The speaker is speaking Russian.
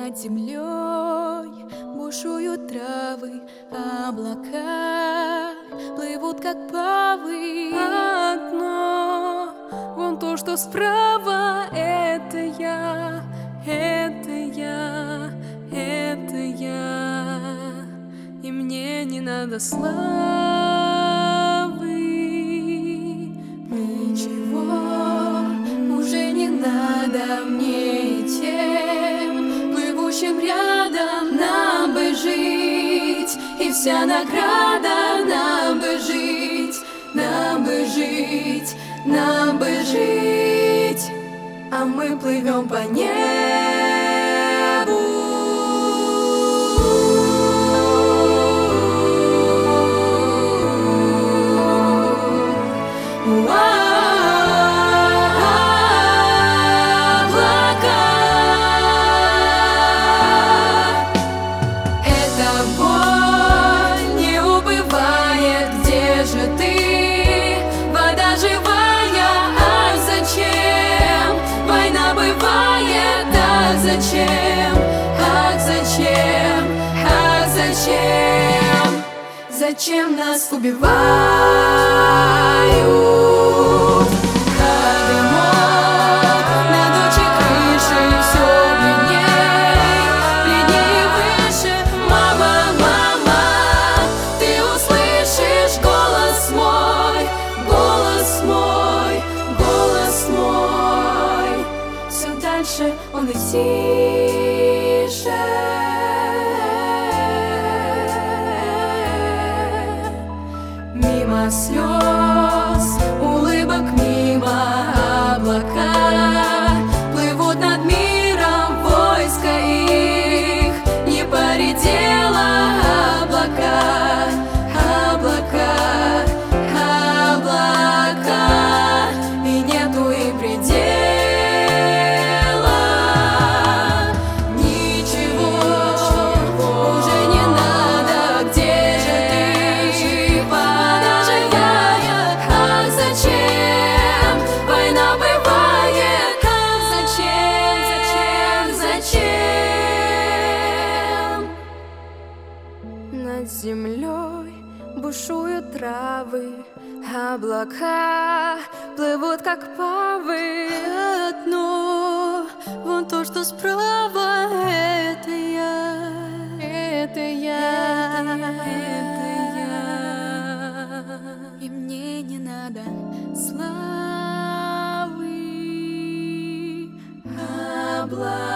Над землей бушуют травы, облака плывут, как павы. Одно, вон то, что справа, это я, это я, это я. И мне не надо славы, ничего уже не надо мне и тем плывущим рядом. Нам бы жить, и вся награда нам бы жить, нам бы жить, нам бы жить. А мы плывем по небу. Зачем? Ах, зачем? Ах, зачем? Зачем нас убивают? Как дымок над общей крышей, все бледней, бледней выше. Мама, мама, ты услышишь голос мой, голос мой, голос мой. Все дальше он и тише. Мимо слез, улыбок, мимо облака плывут над миром войска их. Не поредело облака, облака, облака, и нету им предела. Ничего уже не надо, где же ты? Ах, зачем война бывает? Ах, зачем, зачем, зачем? Над землей бушуют травы, облака плывут, как павы. Одно, вон то, что справа, это я, это я, это я. И мне не надо славы, облака.